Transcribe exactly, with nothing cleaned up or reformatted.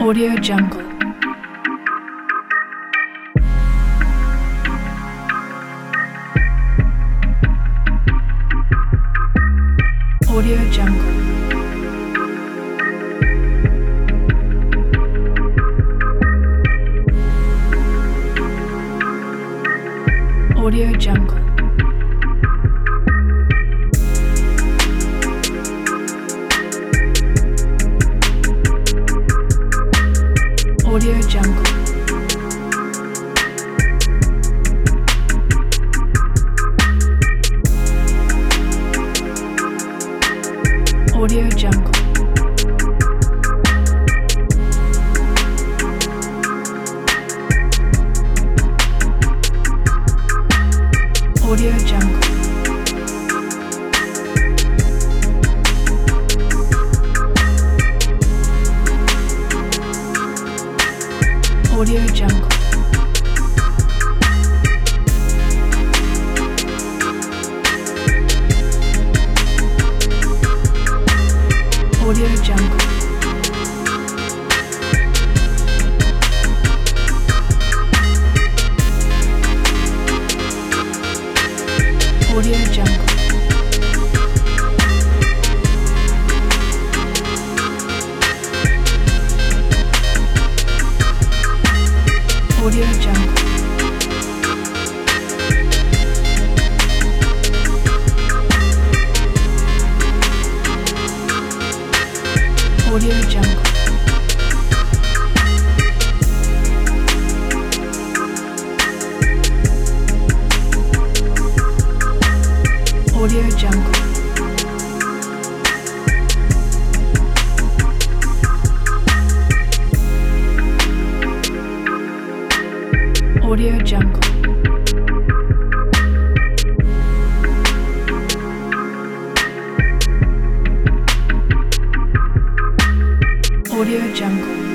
Audio Jungle. Audio Jungle. Audio Jungle. Audio Jungle. Audio Jungle. Audio Jungle. Audio Jungle. Audio Jungle. Audio Jungle. Audio Jungle. Audio Jungle. Audio Jungle. Audio Jungle. Audio Jungle.